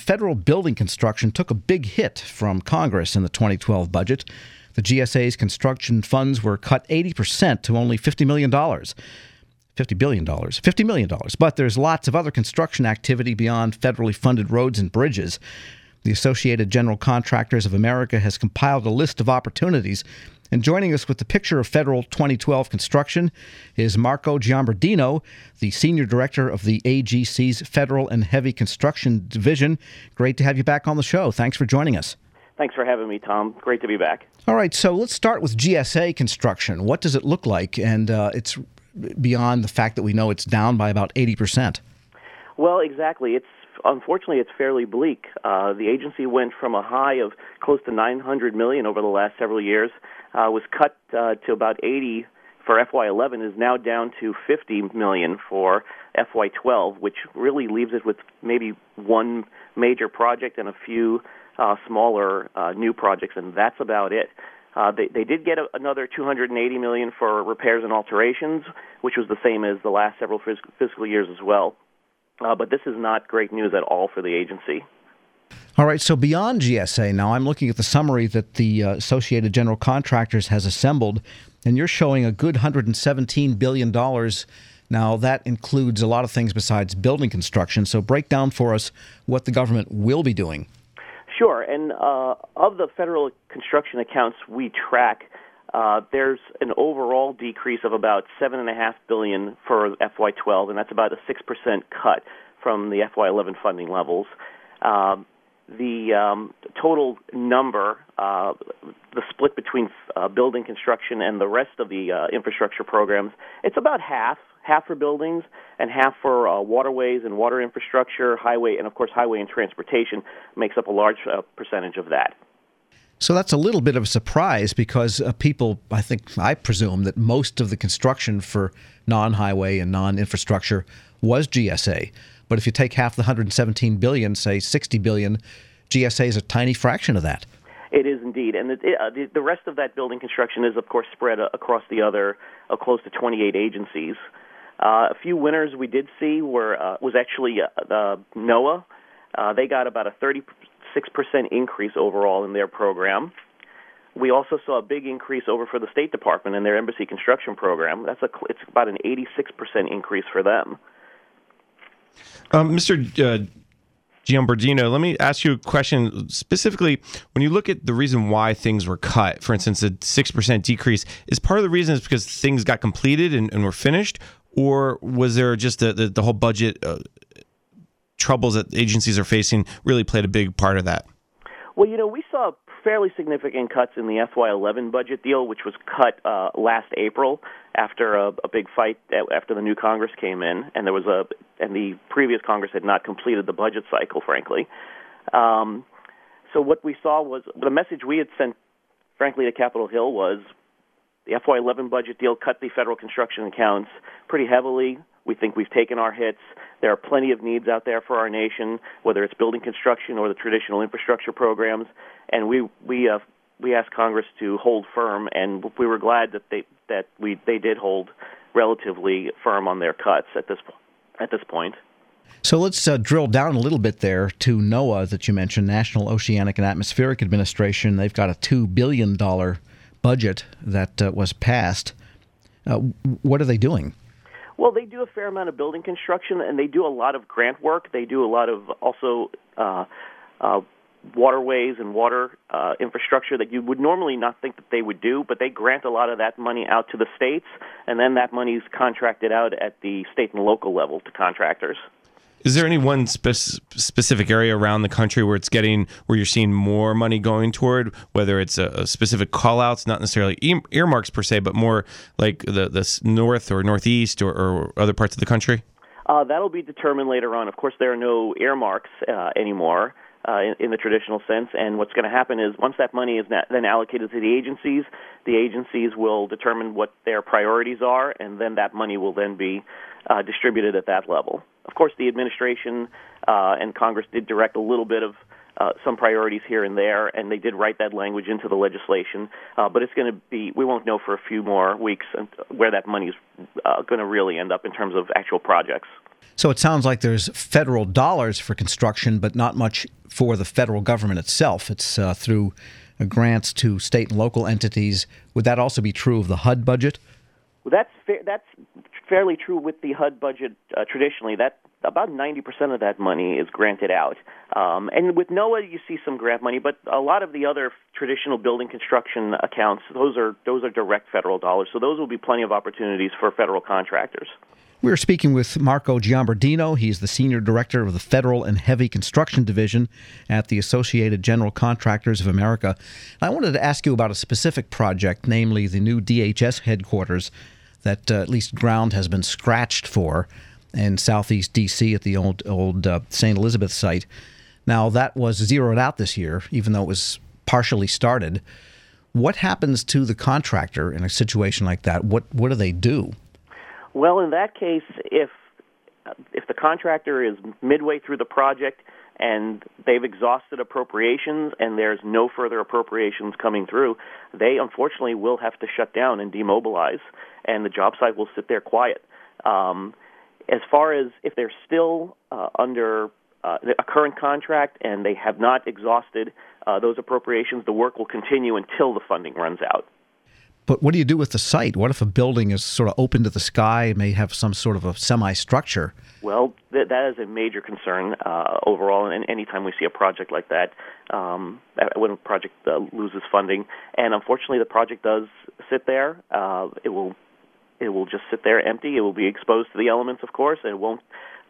federal building construction took a big hit from Congress in the 2012 budget. The GSA's construction funds were cut 80% to only $50 million. $50 billion. $50 million. But there's lots of other construction activity beyond federally funded roads and bridges. The Associated General Contractors of America has compiled a list of opportunities. And joining us with the picture of federal 2012 construction is Marco Giambardino, the Senior Director of the AGC's Federal and Heavy Construction Division. Great to have you back on the show. Thanks for joining us. Thanks for having me, Tom. Great to be back. All right, so let's start with GSA construction. What does it look like? And it's beyond the fact that we know it's down by about 80%. Well, exactly. Unfortunately, it's fairly bleak. The agency went from a high of close to $900 million over the last several years, was cut to about 80 for FY11, is now down to $50 million for FY12, which really leaves it with maybe one major project and a few smaller new projects, and that's about it. They did get another $280 million for repairs and alterations, which was the same as the last several fiscal years as well. But this is not great news at all for the agency. All right, so beyond GSA, now I'm looking at the summary that the Associated General Contractors has assembled, and you're showing a good $117 billion. Now, that includes a lot of things besides building construction, so break down for us what the government will be doing. Sure, and of the federal construction accounts we track, there's an overall decrease of about $7.5 billion for FY12, and that's about a 6% cut from the FY11 funding levels. The total number, the split between building construction and the rest of the infrastructure programs, it's about half for buildings and half for waterways and water infrastructure, highway, and of course highway and transportation makes up a large percentage of that. So that's a little bit of a surprise because I presume that most of the construction for non-highway and non-infrastructure was GSA. But if you take half the $117 billion, say $60 billion, GSA is a tiny fraction of that. It is indeed. And the rest of that building construction is, of course, spread across the other close to 28 agencies. A few winners we did see was actually NOAA. They got about a 36% increase overall in their program. We also saw a big increase over for the State Department in their embassy construction program. It's about an 86% increase for them. Mr. Giambardino, let me ask you a question. Specifically, when you look at the reason why things were cut, for instance, a 6% decrease, is part of the reason is because things got completed and were finished, or was there just the whole budget troubles that agencies are facing really played a big part of that? Well, we saw fairly significant cuts in the FY11 budget deal, which was cut last April after a big fight after the new Congress came in, and the previous Congress had not completed the budget cycle, frankly. So what we saw was the message we had sent, frankly, to Capitol Hill was the FY11 budget deal cut the federal construction accounts pretty heavily. We think we've taken our hits. There are plenty of needs out there for our nation, whether it's building construction or the traditional infrastructure programs. And we asked Congress to hold firm, and we were glad that they did hold relatively firm on their cuts at this point. So let's drill down a little bit there to NOAA that you mentioned, National Oceanic and Atmospheric Administration. They've got a $2 billion budget that was passed. What are they doing? Well, they do a fair amount of building construction, and they do a lot of grant work. They do a lot of also waterways and water infrastructure that you would normally not think that they would do, but they grant a lot of that money out to the states, and then that money is contracted out at the state and local level to contractors. Is there any one specific area around the country where you're seeing more money going toward, whether it's a specific call-outs, not necessarily earmarks per se, but more like the north or northeast or other parts of the country? That'll be determined later on. Of course, there are no earmarks anymore in the traditional sense, and what's going to happen is once that money is then allocated to the agencies will determine what their priorities are, and then that money will then be distributed at that level. Of course, the administration and Congress did direct a little bit of some priorities here and there, and they did write that language into the legislation. But it's going to be, we won't know for a few more weeks where that money is going to really end up in terms of actual projects. So it sounds like there's federal dollars for construction, but not much for the federal government itself. It's through grants to state and local entities. Would that also be true of the HUD budget? Well, that's fairly true with the HUD budget traditionally. That about 90% of that money is granted out. And with NOAA, you see some grant money, but a lot of the other traditional building construction accounts, those are direct federal dollars. So those will be plenty of opportunities for federal contractors. We're speaking with Marco Giambardino. He's the Senior Director of the Federal and Heavy Construction Division at the Associated General Contractors of America. I wanted to ask you about a specific project, namely the new DHS headquarters that at least ground has been scratched for in southeast D.C. at the old St. Elizabeth site. Now, that was zeroed out this year, even though it was partially started. What happens to the contractor in a situation like that? What do they do? Well, in that case, if the contractor is midway through the project and they've exhausted appropriations and there's no further appropriations coming through, they unfortunately will have to shut down and demobilize, and the job site will sit there quiet. As far as if they're still under a current contract and they have not exhausted those appropriations, the work will continue until the funding runs out. But what do you do with the site? What if a building is sort of open to the sky, may have some sort of a semi-structure? Well, that is a major concern overall, and anytime we see a project like that, when a project loses funding. And unfortunately, the project does sit there. It will just sit there empty. It will be exposed to the elements, of course, and it won't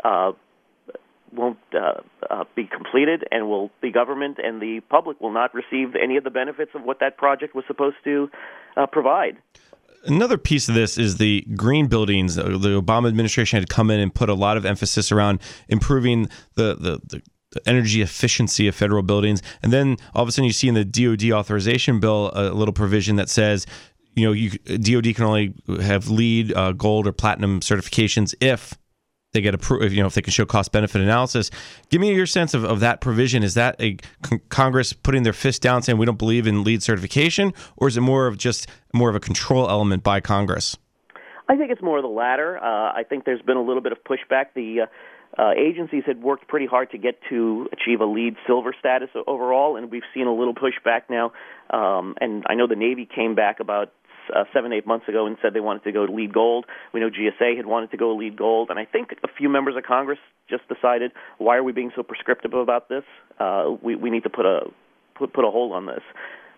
be completed, and the government and the public will not receive any of the benefits of what that project was supposed to provide. Another piece of this is the green buildings. The Obama administration had come in and put a lot of emphasis around improving the energy efficiency of federal buildings. And then all of a sudden you see in the DoD authorization bill a little provision that says, DoD can only have LEED, gold, or platinum certifications if they get approved, if they can show cost-benefit analysis. Give me your sense of that provision. Is that a Congress putting their fist down saying we don't believe in LEED certification, or is it more of a control element by Congress? I think it's more of the latter. I think there's been a little bit of pushback. The agencies had worked pretty hard to get to achieve a LEED silver status overall, and we've seen a little pushback now. And I know the Navy came back about 7-8 months ago and said they wanted to go to LEED Gold. We know GSA had wanted to go LEED Gold, and I think a few members of Congress just decided, why are we being so prescriptive about this? We need to put a hold on this.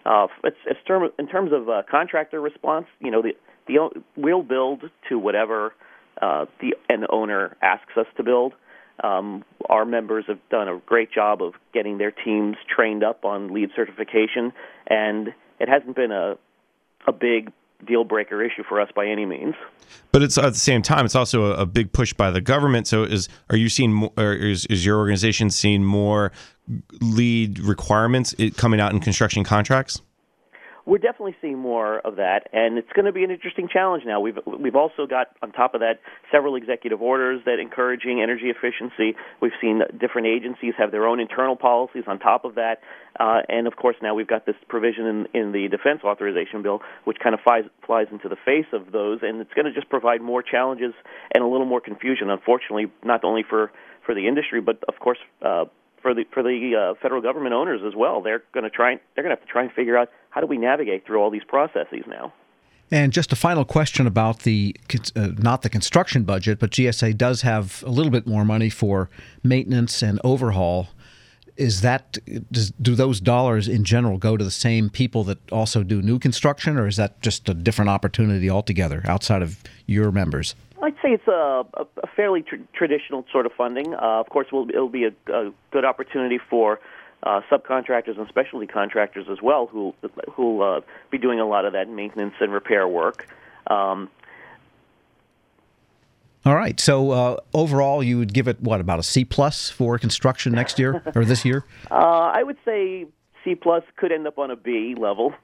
In terms of contractor response, we'll build to whatever the end owner asks us to build. Our members have done a great job of getting their teams trained up on LEED certification, and it hasn't been a big deal-breaker issue for us by any means. But it's at the same time, it's also a big push by the government. So are you seeing, or is your organization seeing more LEED requirements coming out in construction contracts? We're definitely seeing more of that, and it's going to be an interesting challenge now. We've also got, on top of that, several executive orders that encouraging energy efficiency. We've seen different agencies have their own internal policies on top of that, and of course now we've got this provision in the Defense Authorization Bill, which kind of flies into the face of those, and it's going to just provide more challenges and a little more confusion, unfortunately, not only for the industry, but of course for the federal government owners as well. They're going to have to try and figure out, how do we navigate through all these processes now? And just a final question about not the construction budget, but GSA does have a little bit more money for maintenance and overhaul. Do those dollars in general go to the same people that also do new construction, or is that just a different opportunity altogether outside of your members? I'd say it's a fairly traditional sort of funding. Of course, it'll be a good opportunity for subcontractors and specialty contractors as well, who'll be doing a lot of that maintenance and repair work. All right. So overall, you would give it, about a C+ for construction next year or this year? I would say C+ could end up on a B level.